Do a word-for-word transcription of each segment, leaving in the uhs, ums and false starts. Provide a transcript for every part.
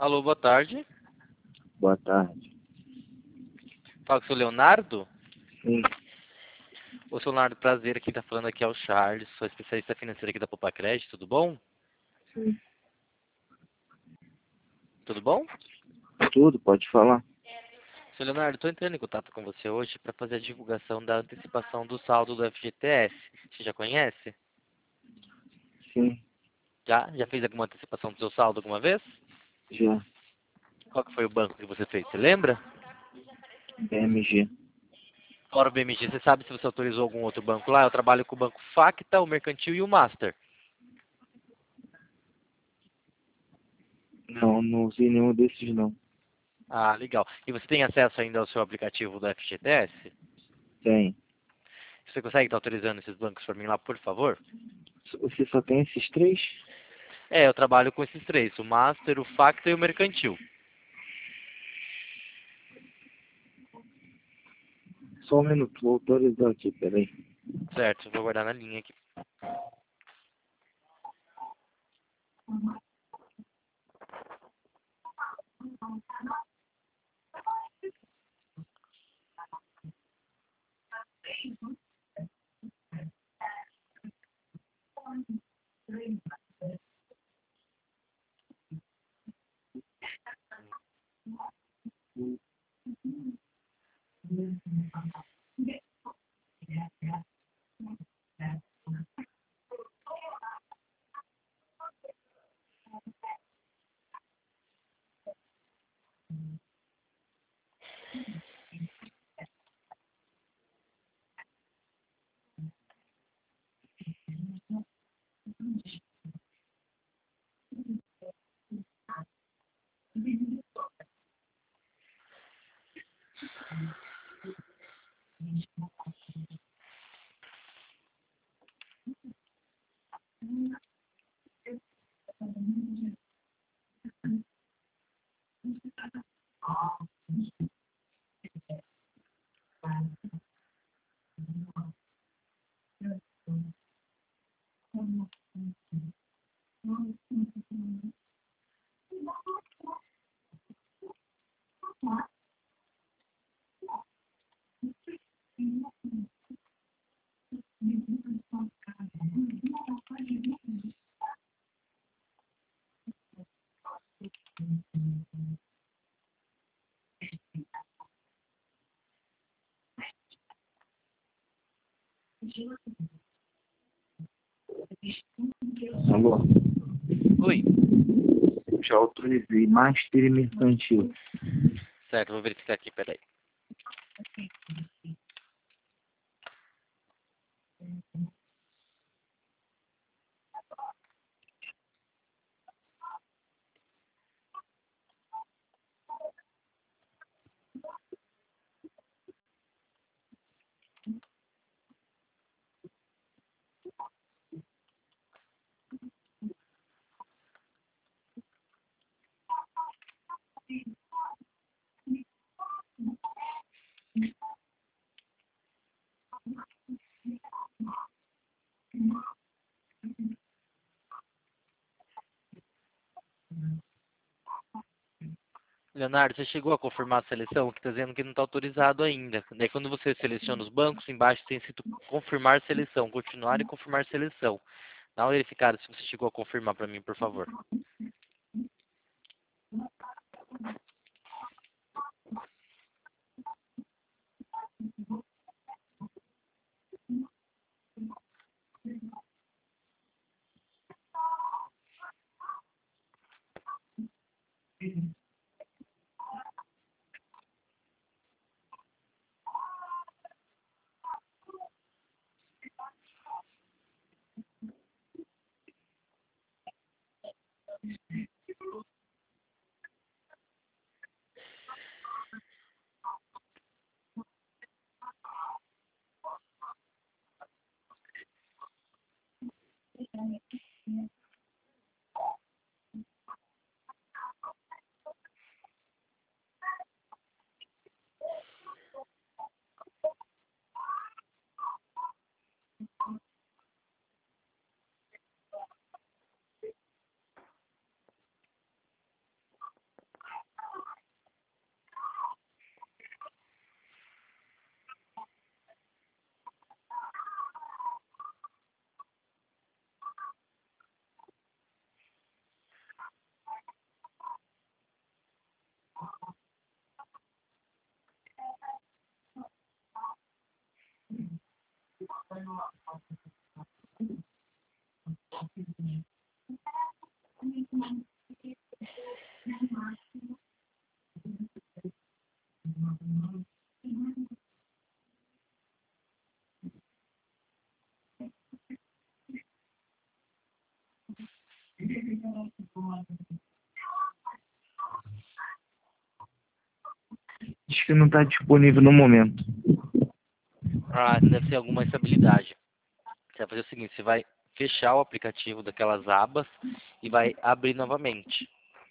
Alô, boa tarde. Boa tarde. Fala com o seu Leonardo? Sim, Ô, seu Leonardo, prazer. Quem tá falando aqui é o Charles, sou especialista financeiro aqui da Popacred, tudo bom? sim. Tudo bom? Tudo, pode falar. Seu Leonardo, estou entrando em contato com você hoje para fazer a divulgação da antecipação do saldo do F G T S. Você já conhece? Sim, Já? Já fez alguma antecipação do seu saldo alguma vez? já. Qual que foi o banco que você fez? Você lembra? B M G. Fora o B M G, você sabe se você autorizou algum outro banco lá? Eu trabalho com o Banco Facta, o Mercantil e o Master. Não, não usei nenhum desses não. Ah, legal. E você tem acesso ainda ao seu aplicativo do F G T S? Tem. Você consegue estar autorizando esses bancos para mim lá, por favor? Você só tem esses três? É, eu trabalho com esses três, o Master, o Facta e o Mercantil. Só um minuto, vou autorizar aqui, peraí. Certo, vou guardar na linha aqui. Alô? Oi. Já autorizei. Master e Mercantil. Certo, vou verificar aqui, peraí. Leonardo, você chegou a confirmar a seleção, que está dizendo que não está autorizado ainda. Daí quando você seleciona os bancos, embaixo tem escrito confirmar seleção, continuar e confirmar seleção. Dá uma verificada se você chegou a confirmar para mim, por favor. Diz que não está disponível no momento. Ah, deve ser alguma instabilidade. Você vai fazer o seguinte, você vai fechar o aplicativo daquelas abas e vai abrir novamente.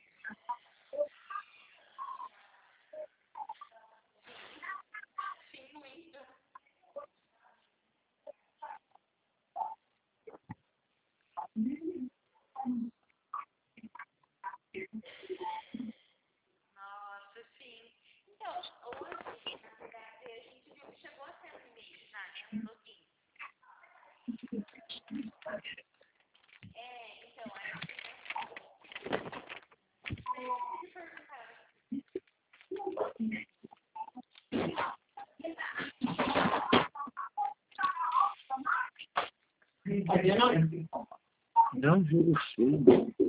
Não, juro feio.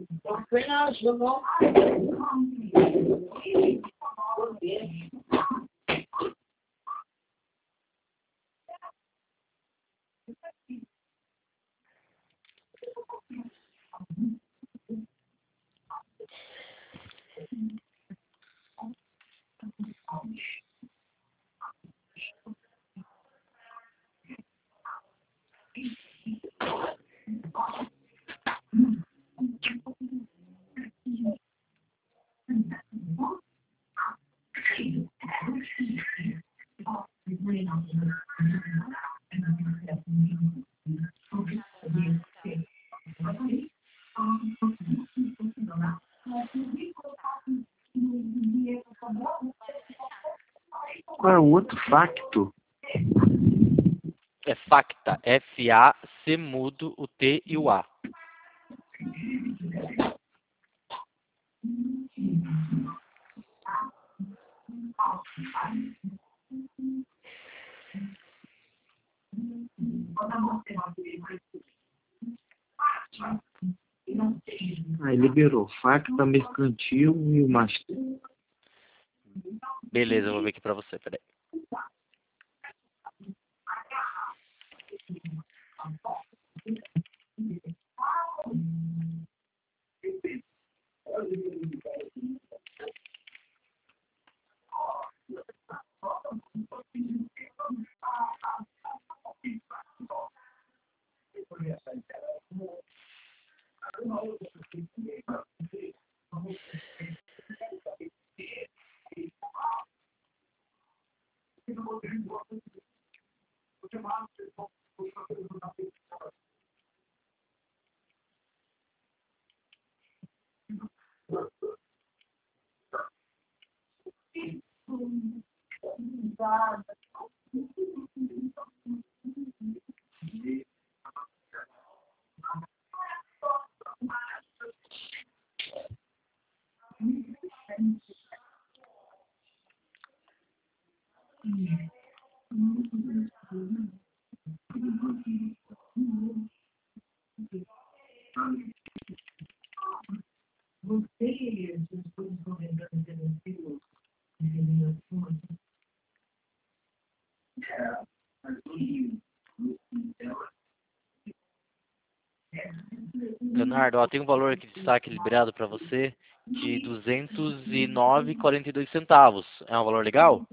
Qual é o outro facto? É Facta, F A C mudo, o T e o A. Aí liberou facta, mercantil e o master. Beleza, eu vou ver aqui pra você, peraí. Leonardo, ó, tem um valor aqui de destaque liberado para você de duzentos e nove e quarenta e dois centavos. É um valor legal?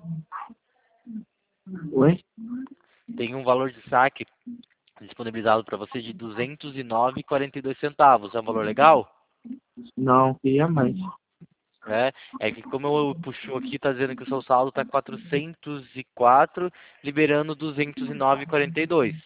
Oi? Tem um valor de saque disponibilizado para você de duzentos e nove e quarenta e dois centavos. É um valor legal? Não, queria mais. É, é que como eu puxou aqui, tá dizendo que o seu saldo tá quatrocentos e quatro, liberando duzentos e nove e quarenta e dois.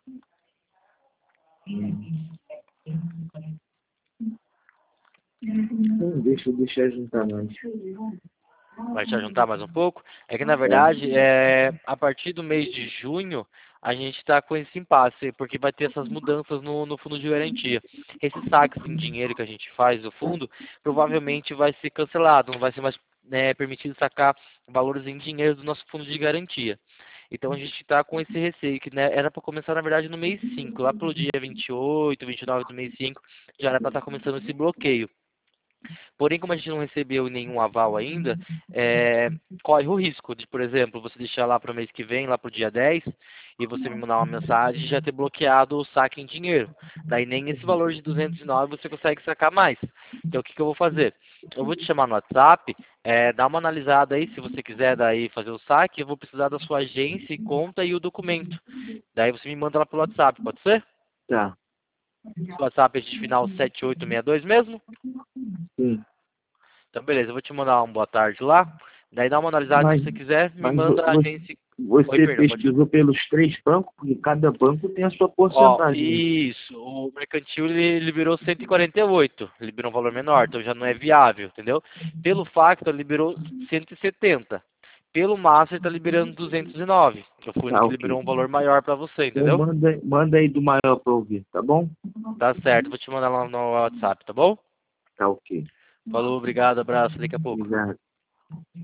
Não deixa eu deixar juntar mais. Vai te juntar mais um pouco? É que na É. verdade, é, a partir do mês de junho, a gente está com esse impasse, porque vai ter essas mudanças no, no fundo de garantia. Esses saques em dinheiro que a gente faz do fundo, provavelmente vai ser cancelado, não vai ser mais né, permitido sacar valores em dinheiro do nosso fundo de garantia. Então a gente está com esse receio, que né, era para começar na verdade no mês cinco, lá pelo dia vinte e oito, vinte e nove do mês cinco, já era para estar começando esse bloqueio. Porém, como a gente não recebeu nenhum aval ainda, é, corre o risco de, por exemplo, você deixar lá para o mês que vem, lá para o dia dez, e você me mandar uma mensagem e já ter bloqueado o saque em dinheiro. Daí nem esse valor de duzentos e nove você consegue sacar mais. Então o que, que eu vou fazer? Eu vou te chamar no WhatsApp, é, dá uma analisada aí, se você quiser daí fazer o saque, eu vou precisar da sua agência e conta e o documento. Daí você me manda lá pelo WhatsApp, pode ser? Tá. O WhatsApp é de final sete oito seis dois mesmo? Sim. Então, beleza, eu vou te mandar uma boa tarde lá. Daí dá uma analisada, Mas, se você quiser, me mas manda a vo- agência. Oi, você perdão, pode. pesquisou pelos três bancos, porque cada banco tem a sua Ó, porcentagem. isso, o mercantil ele liberou cento e quarenta e oito, liberou um valor menor, então já não é viável, entendeu? Pelo Factor liberou cento e setenta. Pelo Master está liberando duzentos e nove. Eu fui no Tá, que ok. liberou um valor maior para você, Então entendeu? manda, manda aí do maior para ouvir, tá bom? Tá certo, vou te mandar lá no WhatsApp, tá bom? Tá ok. Falou, obrigado, abraço, daqui a pouco. Obrigado.